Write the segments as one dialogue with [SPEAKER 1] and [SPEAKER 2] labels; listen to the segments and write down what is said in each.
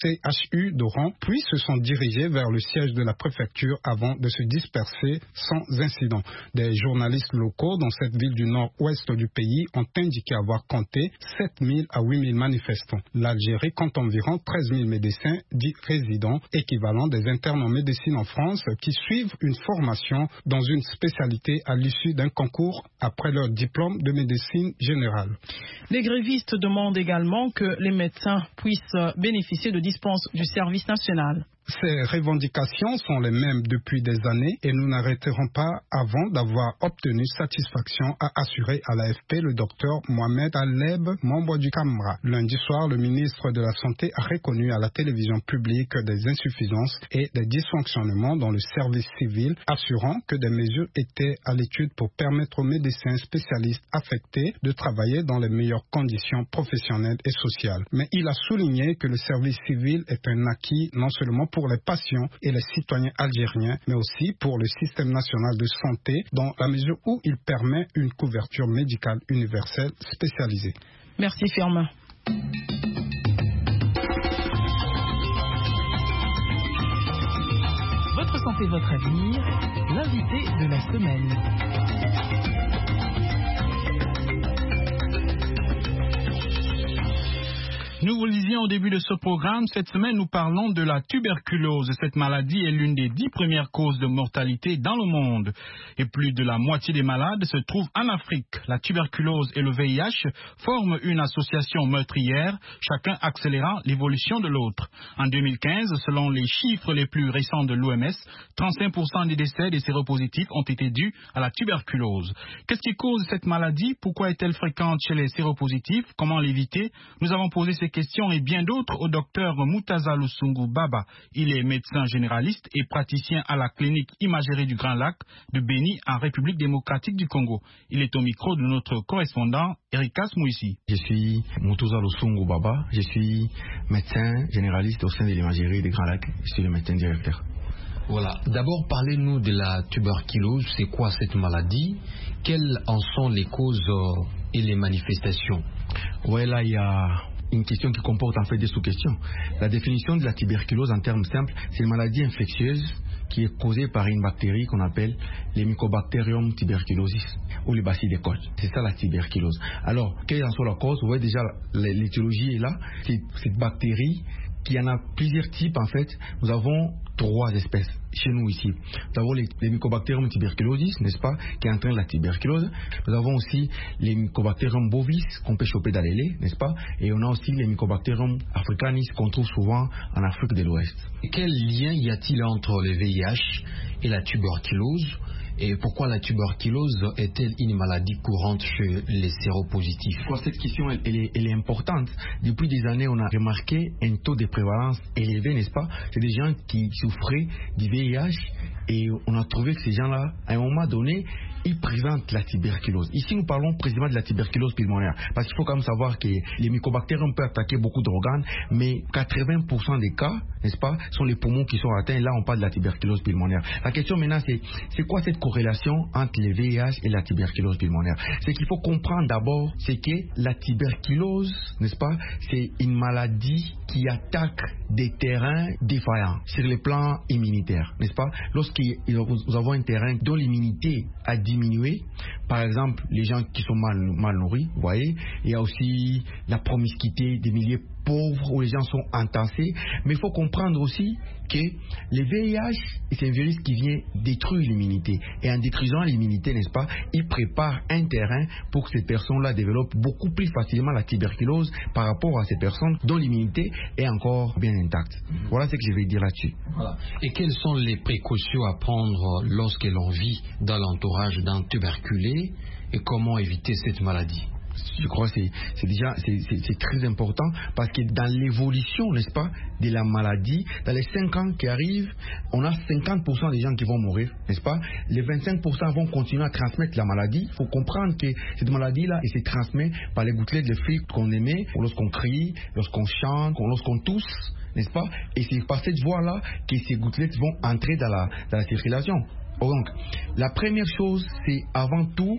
[SPEAKER 1] CHU d'Oran, puis se sont dirigés vers le siège de la préfecture avant de se disperser sans incident. Des journalistes locaux dans cette ville du nord-ouest du pays ont indiqué avoir compté 7 000 à 8 000 manifestants. L'Algérie compte environ 13 000 médecins dits résidents, équivalent des internes en médecine en France, qui suivent une formation dans une spécialité à l'issue d'un concours après leur diplôme de médecine générale.
[SPEAKER 2] Les grévistes demandent également que les médecins puissent bénéficier de dispenses du service national.
[SPEAKER 1] Ces revendications sont les mêmes depuis des années et nous n'arrêterons pas avant d'avoir obtenu satisfaction, a assuré à l'AFP le docteur Mohamed Aleb, membre du CAMRA. Lundi soir, le ministre de la Santé a reconnu à la télévision publique des insuffisances et des dysfonctionnements dans le service civil, assurant que des mesures étaient à l'étude pour permettre aux médecins spécialistes affectés de travailler dans les meilleures conditions professionnelles et sociales. Mais il a souligné que le service civil est un acquis non seulement pour les patients et les citoyens algériens, mais aussi pour le système national de santé, dans la mesure où il permet une couverture médicale universelle spécialisée.
[SPEAKER 2] Merci Firmin. Votre santé, votre avenir, l'invité de la semaine.
[SPEAKER 3] Nous vous le disions au début de ce programme, cette semaine nous parlons de la tuberculose. Cette maladie est l'une des 10 premières causes de mortalité dans le monde. Et plus de la moitié des malades se trouvent en Afrique. La tuberculose et le VIH forment une association meurtrière, chacun accélérant l'évolution de l'autre. En 2015, selon les chiffres les plus récents de l'OMS, 35% des décès des séropositifs ont été dus à la tuberculose. Qu'est-ce qui cause cette maladie? Pourquoi est-elle fréquente chez les séropositifs? Comment l'éviter? Nous avons posé ces questions et bien d'autres au docteur Moutaza Lusungu Baba. Il est médecin généraliste et praticien à la clinique imagerie du Grand Lac de Béni en République démocratique du Congo. Il est au micro de notre correspondant Erikas Mouissi.
[SPEAKER 4] Je suis Moutaza Lusungu Baba, je suis médecin généraliste au sein de l'imagerie du Grand Lac. Je suis le médecin directeur.
[SPEAKER 5] Voilà. D'abord, parlez-nous de la tuberculose. C'est quoi cette maladie? Quelles en sont les causes et les manifestations?
[SPEAKER 4] Ouais, là, il y a une question qui comporte en fait des sous-questions. La définition de la tuberculose en termes simples, c'est une maladie infectieuse qui est causée par une bactérie qu'on appelle les Mycobacterium tuberculosis ou les bacilles des côtes. C'est ça la tuberculose. Alors, quelle en soit la cause? Vous voyez déjà, l'étiologie est là. C'est cette bactérie qui en a plusieurs types en fait. Nous avons 3 espèces chez nous ici. Nous avons les Mycobacterium tuberculosis, n'est-ce pas, qui entraînent la tuberculose. Nous avons aussi les Mycobacterium bovis qu'on peut choper dans les laits, n'est-ce pas, et on a aussi les Mycobacterium africanis qu'on trouve souvent en Afrique de l'Ouest.
[SPEAKER 5] Quel lien y a-t-il entre le VIH et la tuberculose? Et pourquoi la tuberculose est-elle une maladie courante chez les séropositifs?
[SPEAKER 4] Cette question elle est importante. Depuis des années, on a remarqué un taux de prévalence élevé, n'est-ce pas? C'est des gens qui souffraient du VIH et on a trouvé que ces gens-là, à un moment donné, ils présentent la tuberculose. Ici, nous parlons précisément de la tuberculose pulmonaire. Parce qu'il faut quand même savoir que les mycobactériums peuvent attaquer beaucoup d'organes, mais 80% des cas, n'est-ce pas, sont les poumons qui sont atteints. Là, on parle de la tuberculose pulmonaire. La question maintenant, c'est quoi cette corrélation entre le VIH et la tuberculose pulmonaire? C'est qu'il faut comprendre d'abord, c'est que la tuberculose, n'est-ce pas, c'est une maladie qui attaque des terrains défaillants sur le plan immunitaire, n'est-ce pas? Lorsque nous avons un terrain dont l'immunité a diminué, par exemple les gens qui sont mal nourris, vous voyez, il y a aussi la promiscuité des milieux pauvres où les gens sont entassés, mais il faut comprendre aussi que le VIH, c'est un virus qui vient détruire l'immunité, et en détruisant l'immunité, n'est-ce pas, il prépare un terrain pour que ces personnes-là développent beaucoup plus facilement la tuberculose par rapport à ces personnes dont l'immunité est encore bien intacte. Voilà ce que je vais dire là-dessus.
[SPEAKER 5] Voilà. Et quelles sont les précautions à prendre lorsque l'on vit dans l'entourage d'un tuberculé et comment éviter cette maladie?
[SPEAKER 4] Je crois que c'est très important parce que dans l'évolution, n'est-ce pas, de la maladie, dans les 5 ans qui arrivent, on a 50% des gens qui vont mourir, n'est-ce pas? Les 25% vont continuer à transmettre la maladie. Il faut comprendre que cette maladie-là, elle se transmet par les gouttelettes de fluide qu'on émet lorsqu'on crie, lorsqu'on chante, lorsqu'on tousse, n'est-ce pas? Et c'est par cette voie-là que ces gouttelettes vont entrer dans la circulation. Donc, la première chose, c'est avant tout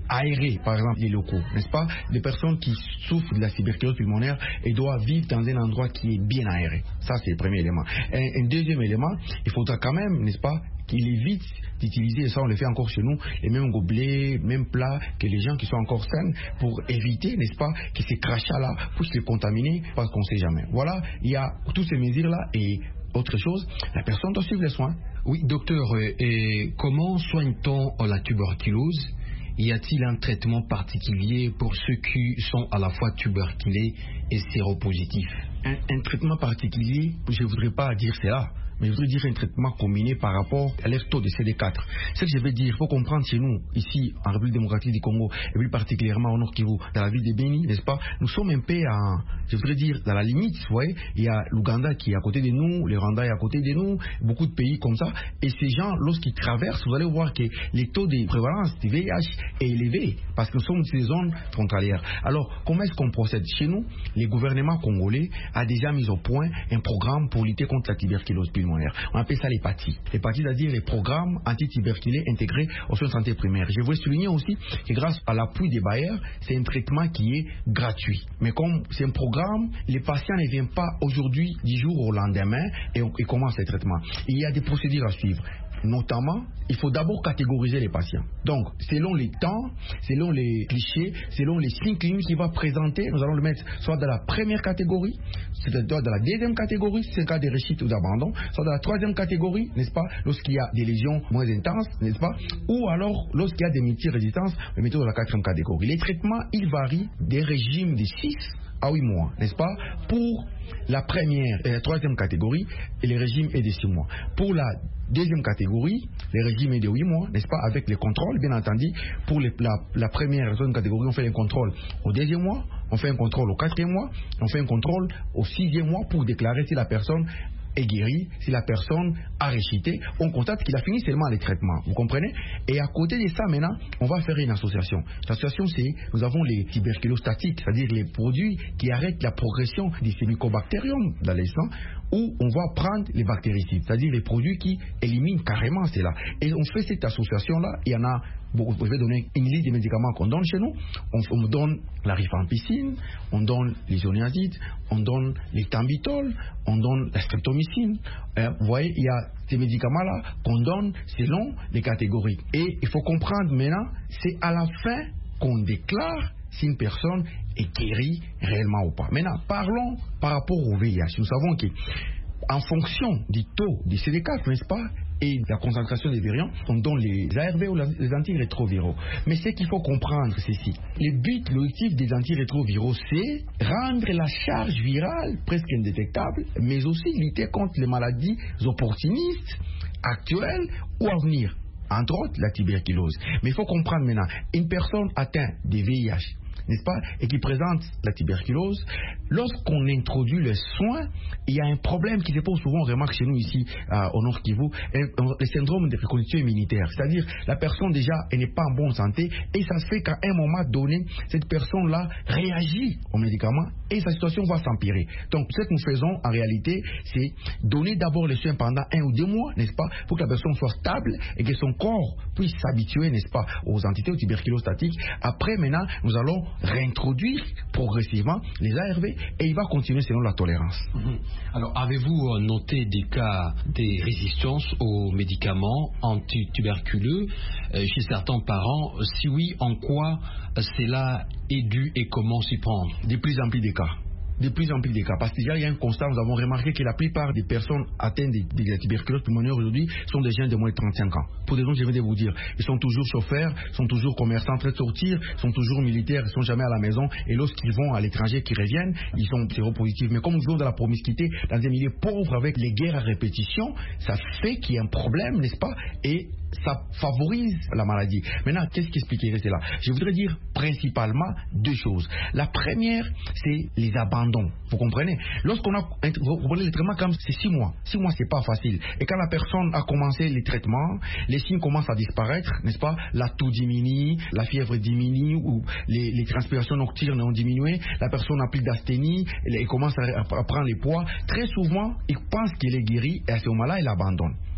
[SPEAKER 4] aérer, par exemple, les locaux, n'est-ce pas? Des personnes qui souffrent de la tuberculose pulmonaire et doivent vivre dans un endroit qui est bien aéré. Ça, c'est le premier élément. Un deuxième élément, il faudra quand même, n'est-ce pas, qu'il évite d'utiliser, et ça on le fait encore chez nous, les mêmes gobelets, mêmes plats que les gens qui sont encore sains, pour éviter, n'est-ce pas, que ces crachats-là puissent les contaminer, parce qu'on ne sait jamais. Voilà, il y a toutes ces mesures-là et autre chose, la personne doit suivre les soins.
[SPEAKER 5] Oui, docteur, et comment soigne-t-on la tuberculose? Y a-t-il un traitement particulier pour ceux qui sont à la fois tuberculés et séropositifs?
[SPEAKER 4] Un traitement particulier, je ne voudrais pas dire cela, mais je voudrais dire un traitement combiné par rapport à leur taux de CD4. Ce que je veux dire, il faut comprendre chez nous, ici, en République démocratique du Congo, et plus particulièrement au Nord Kivu, dans la ville de Beni, n'est-ce pas, nous sommes un peu je voudrais dire, dans la limite, vous voyez, il y a l'Ouganda qui est à côté de nous, le Rwanda est à côté de nous, beaucoup de pays comme ça, et ces gens, lorsqu'ils traversent, vous allez voir que les taux de prévalence du VIH est élevé, parce que nous sommes dans des zones frontalières. Alors, comment est-ce qu'on procède? Chez nous, le gouvernement congolais a déjà mis au point un programme pour lutter contre la tuberculose pulmonaire. On appelle ça les PATI. Les PATI, c'est-à-dire les programmes anti-tuberculés intégrés aux soins de santé primaire. Je voulais souligner aussi que grâce à l'appui des bailleurs, c'est un traitement qui est gratuit. Mais comme c'est un programme, les patients ne viennent pas aujourd'hui du jour au lendemain et commencent les traitements. Il y a des procédures à suivre. Notamment, il faut d'abord catégoriser les patients. Donc, selon les temps, selon les clichés, selon les signes cliniques qu'il va présenter, nous allons le mettre soit dans la première catégorie, c'est-à-dire dans la deuxième catégorie, si c'est un cas de réussite ou d'abandon, soit dans la troisième catégorie, n'est-ce pas, lorsqu'il y a des lésions moins intenses, n'est-ce pas, ou alors lorsqu'il y a des multirésistances, le mettons dans la quatrième catégorie. Les traitements, ils varient des régimes de 6 à 8 mois, n'est-ce pas, pour la première et la troisième catégorie, et le régime est de 6 mois. Pour la deuxième catégorie, le régime est de 8 mois, n'est-ce pas, avec les contrôles, bien entendu. Pour la première et la deuxième catégorie, on fait un contrôle au deuxième mois, on fait un contrôle au quatrième mois, on fait un contrôle au 6e mois pour déclarer si la personne est guéri, si la personne a réchité, on constate qu'il a fini seulement les traitements. Vous comprenez? Et à côté de ça, maintenant, on va faire une association. L'association, c'est, nous avons les tuberculostatiques, c'est-à-dire les produits qui arrêtent la progression des mycobacterium dans les sangs, où on va prendre les bactéricides, c'est-à-dire les produits qui éliminent carrément cela. Et on fait cette association-là, il y en a, je vais donner une liste de médicaments qu'on donne chez nous. On donne la rifampicine, on donne l'isoniazide, on donne les thambitol, on donne la streptomycine. Vous voyez, il y a ces médicaments-là qu'on donne selon les catégories. Et il faut comprendre maintenant, c'est à la fin qu'on déclare si une personne est guérie réellement ou pas. Maintenant, parlons par rapport au VIH. Nous savons qu'en fonction du taux du CD4, n'est-ce pas, et de la concentration des variants, on donne les ARV ou les antirétroviraux. Mais ce qu'il faut comprendre, c'est ceci. Le but, l'objectif des antirétroviraux, c'est rendre la charge virale presque indétectable, mais aussi lutter contre les maladies opportunistes, actuelles ou à venir. Entre autres, la tuberculose. Mais il faut comprendre maintenant, une personne atteinte de VIH, n'est-ce pas, et qui présente la tuberculose, lorsqu'on introduit les soins, il y a un problème qui se pose souvent, on remarque chez nous ici au Nord Kivu, le syndrome de reconstitution immunitaire. C'est-à-dire, la personne déjà, elle n'est pas en bonne santé, et ça se fait qu'à un moment donné, cette personne-là réagit aux médicaments, et sa situation va s'empirer. Donc, ce que nous faisons, en réalité, c'est donner d'abord les soins pendant 1 ou 2 mois, n'est-ce pas, pour que la personne soit stable, et que son corps puisse s'habituer, n'est-ce pas, aux entités aux tuberculostatiques. Après, maintenant, nous allons réintroduire progressivement les ARV et il va continuer selon la tolérance.
[SPEAKER 5] Alors, avez-vous noté des cas de résistance aux médicaments antituberculeux chez certains parents? Si oui, en quoi cela est dû et comment s'y prendre?
[SPEAKER 4] De plus en plus de cas. De plus en plus de cas. Parce que déjà, il y a un constat, nous avons remarqué que la plupart des personnes atteintes de la tuberculose pulmonaire aujourd'hui sont des jeunes de moins de 35 ans. Pour des raisons que je viens de vous dire. Ils sont toujours chauffeurs, sont toujours commerçants en train de sortir, sont toujours militaires, ils ne sont jamais à la maison. Et lorsqu'ils vont à l'étranger, qu'ils reviennent, ils sont séropositifs. Mais comme nous vivons dans la promiscuité, dans un milieu pauvre avec les guerres à répétition, ça fait qu'il y a un problème, n'est-ce pas? Et ça favorise la maladie. Maintenant, qu'est-ce qui expliquerait cela? Je voudrais dire principalement 2 choses. La première, c'est les abandons. Vous comprenez? Lorsqu'on a vous prenez les traitements, comme c'est 6 mois. 6 mois, c'est pas facile. Et quand la personne a commencé les traitements, les signes commencent à disparaître, n'est-ce pas? La toux diminue, la fièvre diminue, ou les transpirations nocturnes ont diminué, la personne n'a plus d'asthénie, elle commence à prendre les poids. Très souvent, il pense qu'il est guéri et à ce moment-là, il abandonne.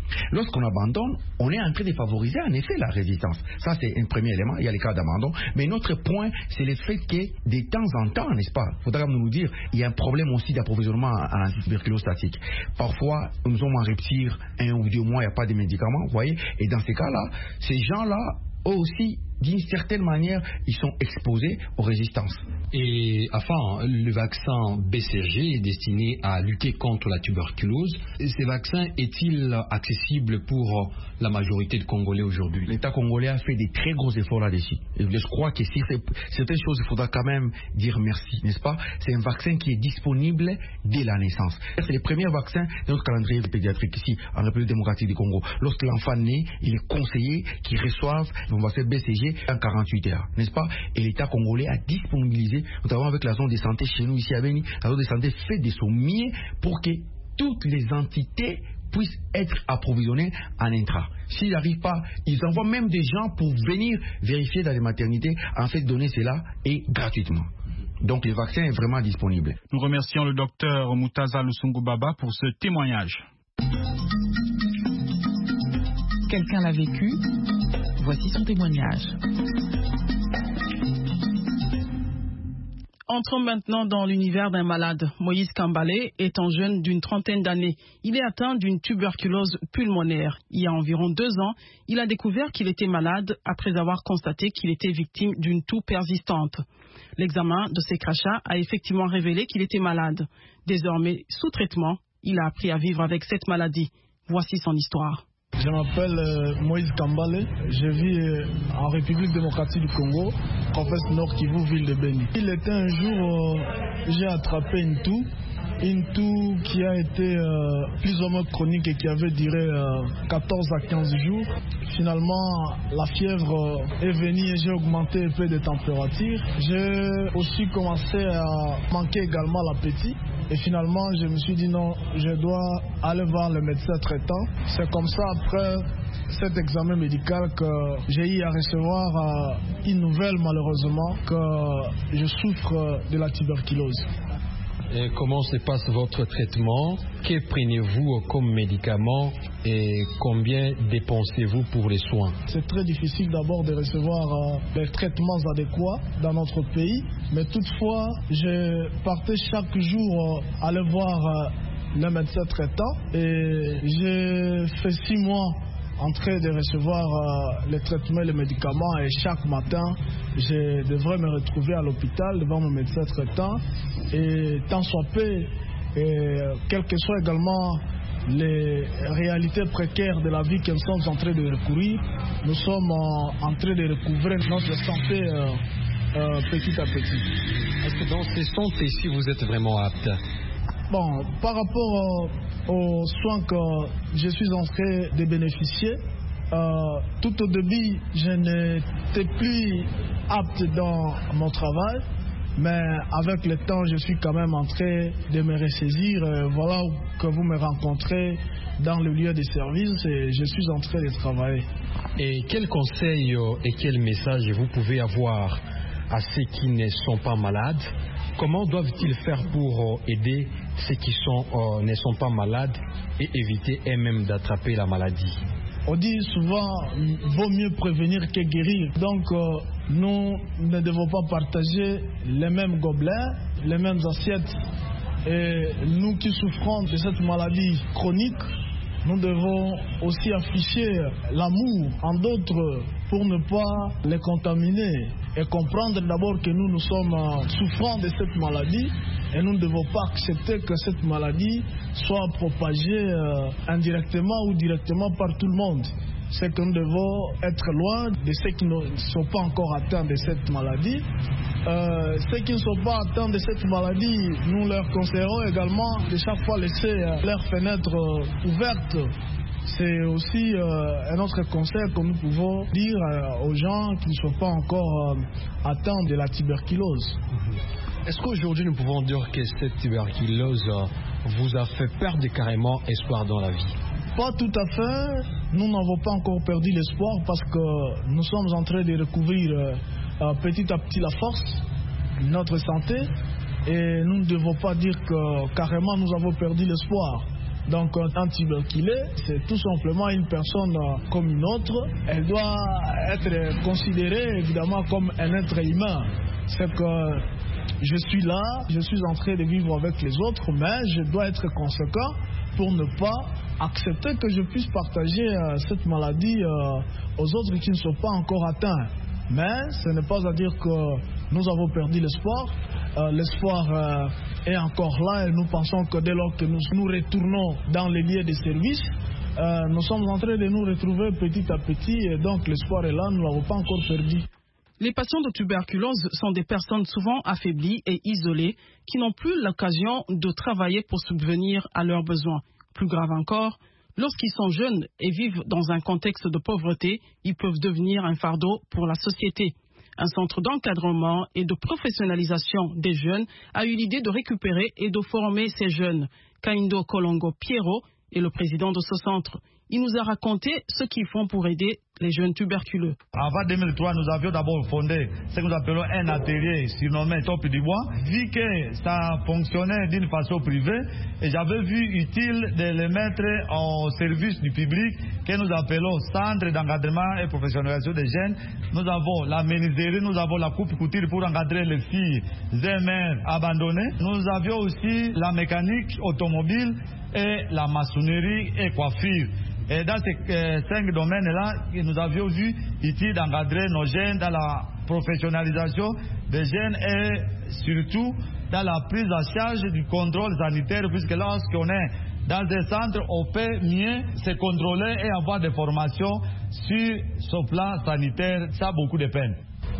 [SPEAKER 4] Lorsqu'on abandonne, on est en train de favoriser en effet la résistance. Ça, c'est un premier élément. Il y a les cas d'abandon. Mais notre point, c'est le fait que de temps en temps, n'est-ce pas, il faudra nous dire, il y a un problème aussi d'approvisionnement en antituberculose statique. Parfois, nous sommes en rupture 1 ou 2 mois, il n'y a pas de médicaments, vous voyez. Et dans ces cas-là, ces gens-là, eux aussi, d'une certaine manière, ils sont exposés aux résistances.
[SPEAKER 5] Et enfin, le vaccin BCG est destiné à lutter contre la tuberculose. Ce vaccin est-il accessible pour la majorité de Congolais aujourd'hui?
[SPEAKER 4] L'État congolais a fait des très gros efforts là-dessus. Et je crois que sur certaines choses, il faudra quand même dire merci, n'est-ce pas? C'est un vaccin qui est disponible dès la naissance. C'est le premier vaccin de notre calendrier pédiatrique ici, en République démocratique du Congo. Lorsque l'enfant naît, il est conseillé qu'il reçoive le vaccin BCG en 48 heures, n'est-ce pas? Et l'État congolais a disponibilisé, notamment avec la zone de santé chez nous ici à Beni, la zone de santé fait de son mieux pour que toutes les entités puissent être approvisionnées en intra. S'ils n'arrivent pas, ils envoient même des gens pour venir vérifier dans les maternités, en fait donner cela et gratuitement. Donc le vaccin est vraiment disponible.
[SPEAKER 3] Nous remercions le docteur Moutaza Lusungubaba pour ce témoignage.
[SPEAKER 6] Quelqu'un l'a vécu. Voici son témoignage.
[SPEAKER 2] Entrons maintenant dans l'univers d'un malade. Moïse Kambale est un jeune d'une 30aine d'années. Il est atteint d'une tuberculose pulmonaire. Il y a environ 2 ans, il a découvert qu'il était malade après avoir constaté qu'il était victime d'une toux persistante. L'examen de ses crachats a effectivement révélé qu'il était malade. Désormais sous traitement, il a appris à vivre avec cette maladie. Voici son histoire.
[SPEAKER 7] Je m'appelle Moïse Kambale, je vis en République démocratique du Congo, province Nord Kivu, ville de Beni. Il était un jour, j'ai attrapé une toux qui a été plus ou moins chronique et qui avait duré 14 à 15 jours. Finalement, la fièvre est venue et j'ai augmenté un peu de température. J'ai aussi commencé à manquer également l'appétit. Et finalement, je me suis dit non, je dois aller voir le médecin traitant. C'est comme ça, après cet examen médical, que j'ai eu à recevoir une nouvelle, malheureusement, que je souffre de la tuberculose.
[SPEAKER 5] Et comment se passe votre traitement? Que prenez-vous comme médicament et combien dépensez-vous pour les soins?
[SPEAKER 7] C'est très difficile d'abord de recevoir les traitements adéquats dans notre pays, mais toutefois, je partais chaque jour aller voir le médecin traitant et j'ai fait 6 mois en train de recevoir les traitements et les médicaments, et chaque matin je devrais me retrouver à l'hôpital devant mon médecin traitant, et tant soit peu, quelles que soient également les réalités précaires de la vie que nous sommes en train de recourir, nous sommes en train de recouvrer notre santé petit à petit.
[SPEAKER 5] Est-ce que dans ces santé-ci vous êtes vraiment apte?
[SPEAKER 7] Bon, par rapport aux soins que je suis en train de bénéficier, tout au début, je n'étais plus apte dans mon travail, mais avec le temps, je suis quand même en train de me ressaisir. Voilà que vous me rencontrez dans le lieu de service et je suis en train de travailler.
[SPEAKER 5] Et quels conseils et quels messages vous pouvez avoir à ceux qui ne sont pas malades? Comment doivent-ils faire pour aider ceux qui ne sont pas malades et éviter eux-mêmes d'attraper la maladie?
[SPEAKER 7] On dit souvent, vaut mieux prévenir que guérir. Donc, nous ne devons pas partager les mêmes gobelets, les mêmes assiettes. Et nous qui souffrons de cette maladie chronique, nous devons aussi afficher l'amour en d'autres pour ne pas les contaminer et comprendre d'abord que nous sommes souffrants de cette maladie et nous ne devons pas accepter que cette maladie soit propagée indirectement ou directement par tout le monde. C'est que nous devons être loin de ceux qui ne sont pas encore atteints de cette maladie. Ceux qui ne sont pas atteints de cette maladie, nous leur conseillerons également de chaque fois laisser leurs fenêtres ouvertes. C'est aussi un autre conseil que nous pouvons dire aux gens qui ne sont pas encore atteints de la tuberculose.
[SPEAKER 5] Est-ce qu'aujourd'hui nous pouvons dire que cette tuberculose vous a fait perdre carrément espoir dans la vie?
[SPEAKER 7] Pas tout à fait. Nous n'avons pas encore perdu l'espoir parce que nous sommes en train de recouvrir petit à petit la force, notre santé, et nous ne devons pas dire que carrément nous avons perdu l'espoir. Donc un tuberculé, c'est tout simplement une personne comme une autre. Elle doit être considérée évidemment comme un être humain. C'est que je suis là, je suis en train de vivre avec les autres, mais je dois être conséquent pour ne pas accepter que je puisse partager cette maladie aux autres qui ne sont pas encore atteints. Mais ce n'est pas à dire que nous avons perdu l'espoir. L'espoir est encore là et nous pensons que dès lors que nous retournons dans les lieux de service, nous sommes en train de nous retrouver petit à petit et donc l'espoir est là, nous ne l'avons pas encore perdu.
[SPEAKER 2] Les patients de tuberculose sont des personnes souvent affaiblies et isolées qui n'ont plus l'occasion de travailler pour subvenir à leurs besoins. Plus grave encore, lorsqu'ils sont jeunes et vivent dans un contexte de pauvreté, ils peuvent devenir un fardeau pour la société. Un centre d'encadrement et de professionnalisation des jeunes a eu l'idée de récupérer et de former ces jeunes. Kaindo Kolongo Piero est le président de ce centre. Il nous a raconté ce qu'ils font pour aider les jeunes tuberculeux.
[SPEAKER 8] Avant 2003, nous avions d'abord fondé ce que nous appelons un atelier surnommé Top du Bois. Vu que ça fonctionnait d'une façon privée, et j'avais vu utile de les mettre au service du public que nous appelons Centre d'encadrement et professionnalisation des jeunes. Nous avons la menuiserie, nous avons la coupe couture pour encadrer les filles et mères abandonnées. Nous avions aussi la mécanique automobile et la maçonnerie et coiffure. Et dans ces 5 domaines-là, nous avions vu utile d'encadrer nos jeunes dans la professionnalisation des jeunes et surtout dans la prise en charge du contrôle sanitaire, puisque lorsqu'on est dans des centres, on peut mieux se contrôler et avoir des formations sur ce plan sanitaire. Ça a beaucoup de peine.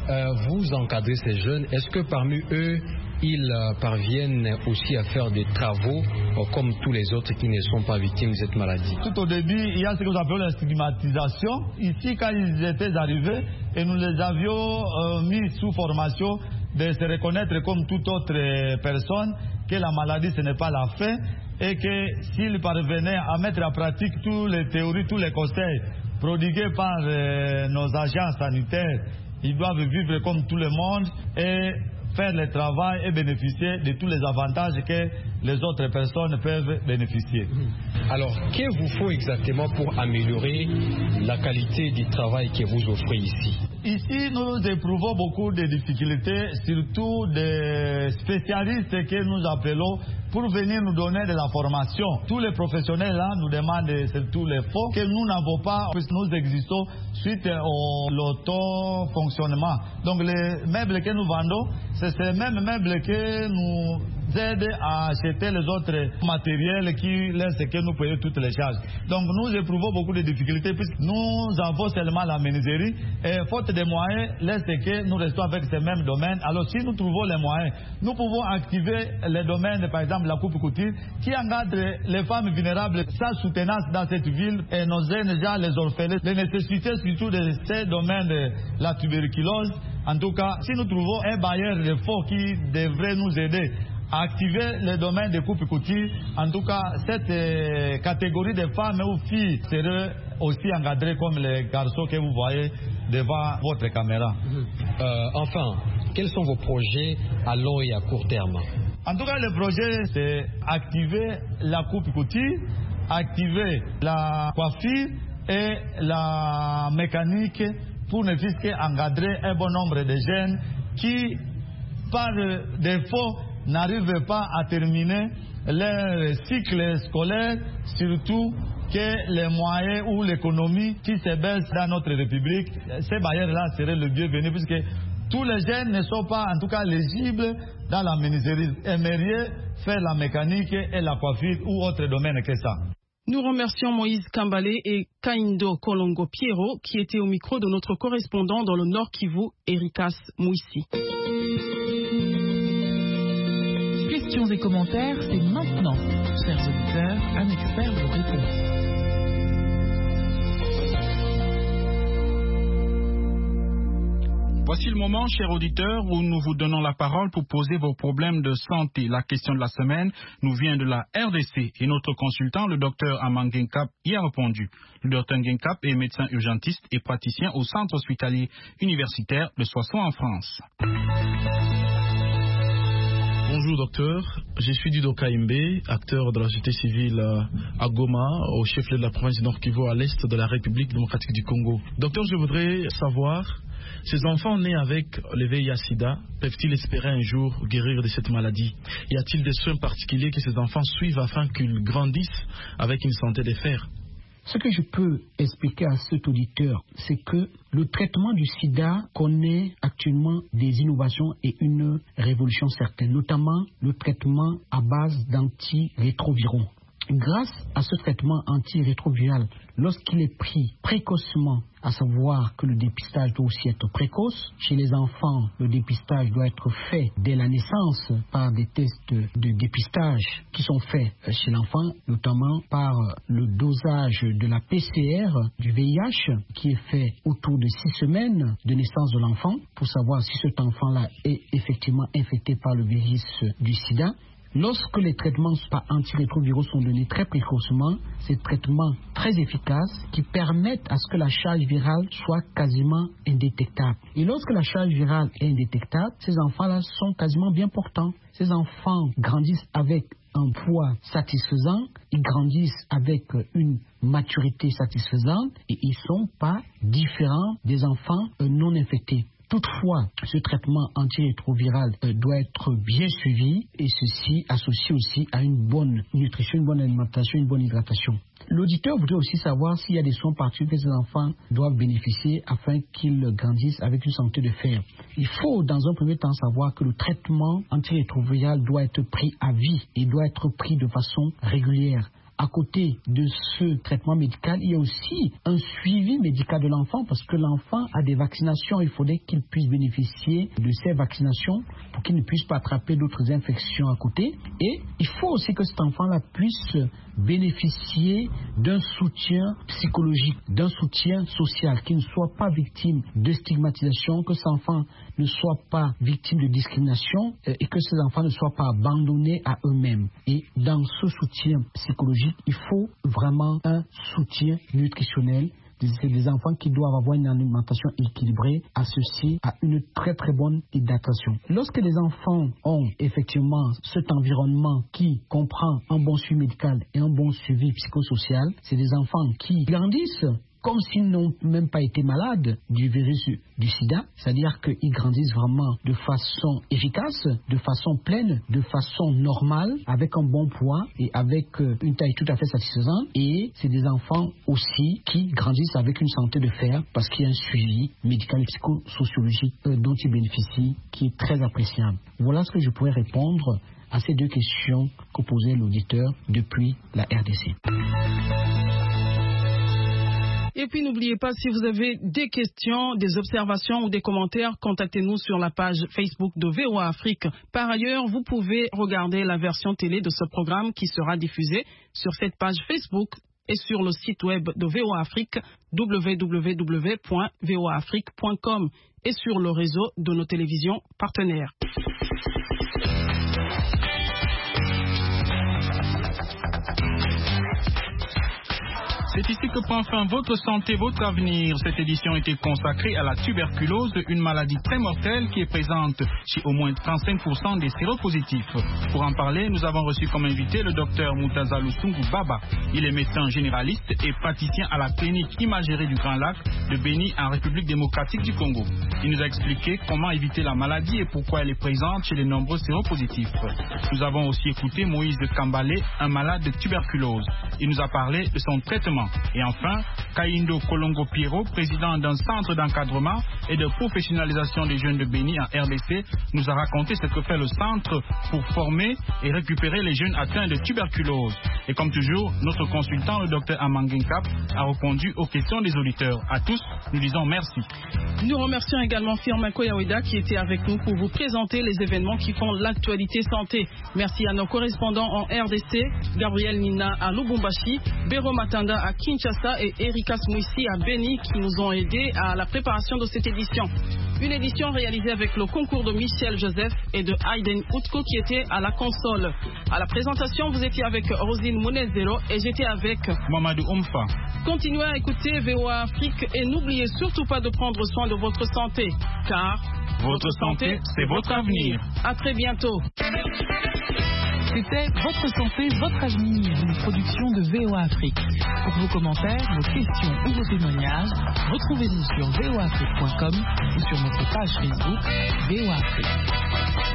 [SPEAKER 5] Vous encadrez ces jeunes, est-ce que parmi eux, ils parviennent aussi à faire des travaux comme tous les autres qui ne sont pas victimes de cette maladie?
[SPEAKER 8] Tout au début, il y a ce que nous appelons la stigmatisation. Ici, quand ils étaient arrivés, et nous les avions mis sous formation de se reconnaître comme toute autre personne, que la maladie ce n'est pas la fin, et que s'ils parvenaient à mettre en pratique toutes les théories, tous les conseils prodigués par nos agents sanitaires, ils doivent vivre comme tout le monde et faire le travail et bénéficier de tous les avantages que les autres personnes peuvent bénéficier.
[SPEAKER 5] Alors, qu'est-ce qu'il vous faut exactement pour améliorer la qualité du travail que vous offrez ici?
[SPEAKER 8] Ici, nous éprouvons beaucoup de difficultés, surtout des spécialistes que nous appelons pour venir nous donner de la formation. Tous les professionnels là nous demandent surtout les fonds que nous n'avons pas, puisque nous existons suite au l'auto-fonctionnement. Donc les meubles que nous vendons, c'est ces mêmes meubles que nous aident à acheter les autres matériels qui laissent que nous payons toutes les charges. Donc nous éprouvons beaucoup de difficultés puisque nous avons seulement la menuiserie et faute de moyens, laisse que nous restons avec ces mêmes domaines. Alors si nous trouvons les moyens, nous pouvons activer les domaines, par exemple la coupe couture, qui encadre les femmes vulnérables sans soutenance dans cette ville et nos jeunes gens, les orphelins, les nécessités surtout de ces domaines de la tuberculose. En tout cas, si nous trouvons un bailleur de fonds qui devrait nous aider à activer le domaine de coupe couture, en tout cas, cette catégorie de femmes ou filles serait aussi encadrée comme les garçons que vous voyez devant votre caméra.
[SPEAKER 5] Enfin, quels sont vos projets à long et à court terme?
[SPEAKER 8] En tout cas, le projet, c'est activer la coupe couture, activer la coiffure et la mécanique pour ne fût qu'encadrer un bon nombre de jeunes qui, par défaut, n'arrivent pas à terminer leur cycle scolaire, surtout que les moyens ou l'économie qui se baisse dans notre République, ces barrières-là seraient le bienvenu, puisque tous les jeunes ne sont pas, en tout cas, éligibles dans la menuiserie. Aimeriez faire la mécanique et la coiffure ou autre domaine que ça.
[SPEAKER 2] Nous remercions Moïse Kambalé et Kaindo Kolongo Piero qui étaient au micro de notre correspondant dans le Nord Kivu, Erikas Mouissi.
[SPEAKER 6] Questions et commentaires, c'est maintenant. Chers auditeurs, un expert vous répond.
[SPEAKER 3] Voici le moment, chers auditeurs, où nous vous donnons la parole pour poser vos problèmes de santé. La question de la semaine nous vient de la RDC et notre consultant, le docteur Aman Genkap, y a répondu. Le docteur Genkap est médecin urgentiste et praticien au centre hospitalier universitaire de Soissons en France.
[SPEAKER 7] Bonjour docteur, je suis Dido Kaimbe, acteur de la société civile à Goma, au chef-lieu de la province du Nord Kivu, à l'est de la République démocratique du Congo. Docteur, je voudrais savoir, ces enfants nés avec le VIH-Sida peuvent-ils espérer un jour guérir de cette maladie? Y a-t-il des soins particuliers que ces enfants suivent afin qu'ils grandissent avec une santé de fer?
[SPEAKER 9] Ce que je peux expliquer à cet auditeur, c'est que le traitement du sida connaît actuellement des innovations et une révolution certaine, notamment le traitement à base d'antirétroviraux. Grâce à ce traitement antirétroviral, lorsqu'il est pris précocement, à savoir que le dépistage doit aussi être précoce, chez les enfants, le dépistage doit être fait dès la naissance par des tests de dépistage qui sont faits chez l'enfant, notamment par le dosage de la PCR du VIH qui est fait autour de 6 semaines de naissance de l'enfant pour savoir si cet enfant-là est effectivement infecté par le virus du sida. Lorsque les traitements par antirétroviraux sont donnés très précocement, ces traitements très efficaces qui permettent à ce que la charge virale soit quasiment indétectable. Et lorsque la charge virale est indétectable, ces enfants-là sont quasiment bien portants. Ces enfants grandissent avec un poids satisfaisant, ils grandissent avec une maturité satisfaisante et ils ne sont pas différents des enfants non infectés. Toutefois, ce traitement antirétroviral doit être bien suivi et ceci associé aussi à une bonne nutrition, une bonne alimentation, une bonne hydratation. L'auditeur voudrait aussi savoir s'il y a des soins particuliers que ces enfants doivent bénéficier afin qu'ils grandissent avec une santé de fer. Il faut dans un premier temps savoir que le traitement antirétroviral doit être pris à vie et doit être pris de façon régulière. À côté de ce traitement médical, il y a aussi un suivi médical de l'enfant parce que l'enfant a des vaccinations. Il faudrait qu'il puisse bénéficier de ces vaccinations pour qu'il ne puisse pas attraper d'autres infections à côté. Et il faut aussi que cet enfant-là puisse bénéficier d'un soutien psychologique, d'un soutien social, qu'il ne soit pas victime de stigmatisation, que cet enfant ne soit pas victime de discrimination et que ces enfants ne soient pas abandonnés à eux-mêmes. Et dans ce soutien psychologique, il faut vraiment un soutien nutritionnel. C'est des enfants qui doivent avoir une alimentation équilibrée associée à une très très bonne hydratation. Lorsque les enfants ont effectivement cet environnement qui comprend un bon suivi médical et un bon suivi psychosocial, c'est des enfants qui grandissent comme s'ils n'ont même pas été malades du virus du sida, c'est-à-dire qu'ils grandissent vraiment de façon efficace, de façon pleine, de façon normale, avec un bon poids et avec une taille tout à fait satisfaisante. Et c'est des enfants aussi qui grandissent avec une santé de fer parce qu'il y a un suivi médical et psychosociologique dont ils bénéficient qui est très appréciable. Voilà ce que je pourrais répondre à ces deux questions que posait l'auditeur depuis la RDC.
[SPEAKER 2] Et puis n'oubliez pas, si vous avez des questions, des observations ou des commentaires, contactez-nous sur la page Facebook de VOA Afrique. Par ailleurs, vous pouvez regarder la version télé de ce programme qui sera diffusée sur cette page Facebook et sur le site web de VOA Afrique, www.voafrique.com, et sur le réseau de nos télévisions partenaires.
[SPEAKER 3] C'est ici que prend fin votre santé, votre avenir. Cette édition était consacrée à la tuberculose, une maladie très mortelle qui est présente chez au moins 35% des séropositifs. Pour en parler, nous avons reçu comme invité le docteur Moutaza Lusungu Baba. Il est médecin généraliste et praticien à la clinique imagerie du Grand Lac de Béni en République démocratique du Congo. Il nous a expliqué comment éviter la maladie et pourquoi elle est présente chez les nombreux séropositifs. Nous avons aussi écouté Moïse Kambale, un malade de tuberculose. Il nous a parlé de son traitement. Et enfin, Kaindo Kolongo Piero, président d'un centre d'encadrement et de professionnalisation des jeunes de Béni en RDC, nous a raconté ce que fait le centre pour former et récupérer les jeunes atteints de tuberculose. Et comme toujours, notre consultant, le docteur Amangenkap, a répondu aux questions des auditeurs. À tous, nous disons merci.
[SPEAKER 2] Nous remercions également Firmin Koyaweda qui était avec nous pour vous présenter les événements qui font l'actualité santé. Merci à nos correspondants en RDC, Gabriel Nina à Lubumbashi, Béro Matanda à Kinshasa et Eric Rikas Mouissi à Beni qui nous ont aidés à la préparation de cette édition. Une édition réalisée avec le concours de Michel Joseph et de Aiden Outko qui était à la console. À la présentation, vous étiez avec Rosine Mounezero et j'étais avec
[SPEAKER 3] Mamadou Omfa.
[SPEAKER 2] Continuez à écouter VOA Afrique et n'oubliez surtout pas de prendre soin de votre santé, car
[SPEAKER 3] votre santé, c'est votre avenir.
[SPEAKER 2] À très bientôt.
[SPEAKER 6] C'était Votre santé, votre avenir, une production de VOA Afrique. Pour vos commentaires, vos questions ou vos témoignages, retrouvez-nous sur voaafrique.com ou sur notre page Facebook VOA Afrique.